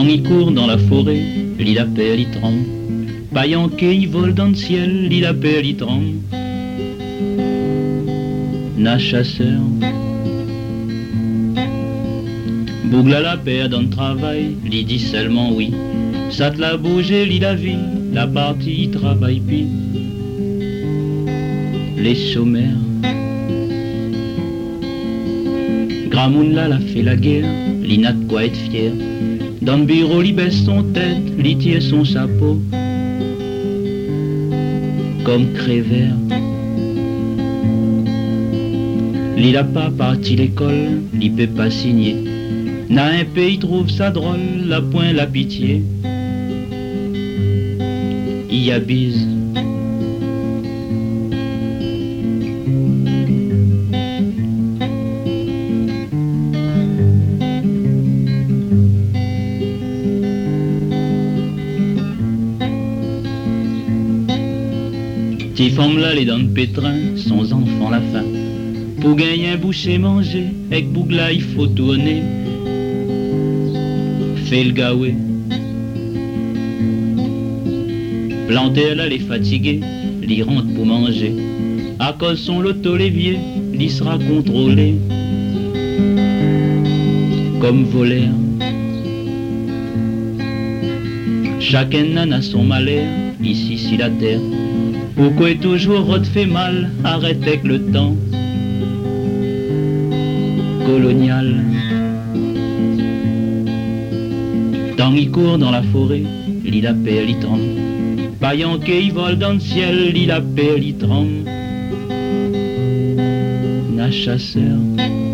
il court dans la forêt, il appelle, il tremble. Paillanquet, il vole dans le ciel, il appelle, il tremble. Na chasseur. Bougla la paire dans le travail, il dit seulement oui. Ça te l'a bougé, lit la vie, la partie, il travaille puis. Les sommaires. Gramoun là l'a fait la guerre, il n'a de quoi être fier. Dans le bureau, il baisse son tête, il tire son chapeau. Comme Crévert. Il a pas parti l'école, il peut pas signer. N'a un pays trouve ça drôle, la point la pitié. Il y a bise. Petit femme là les dents de pétrin, son enfant la faim. Pour gagner un boucher manger, avec Bougla il faut tourner. Fait le gaoué. Planter là les fatigués, l'y rentre pour manger. À cause son loto l'évier, l'y sera contrôlé. Comme voleur. Chacun n'en a son malheur, ici si la terre. Pourquoi toujours rot fait mal, arrête avec le temps colonial. Tant il court dans la forêt, il appelle, il tremble. Paillanquet, il vole dans le ciel, il appelle, il tremble. Na chasseur.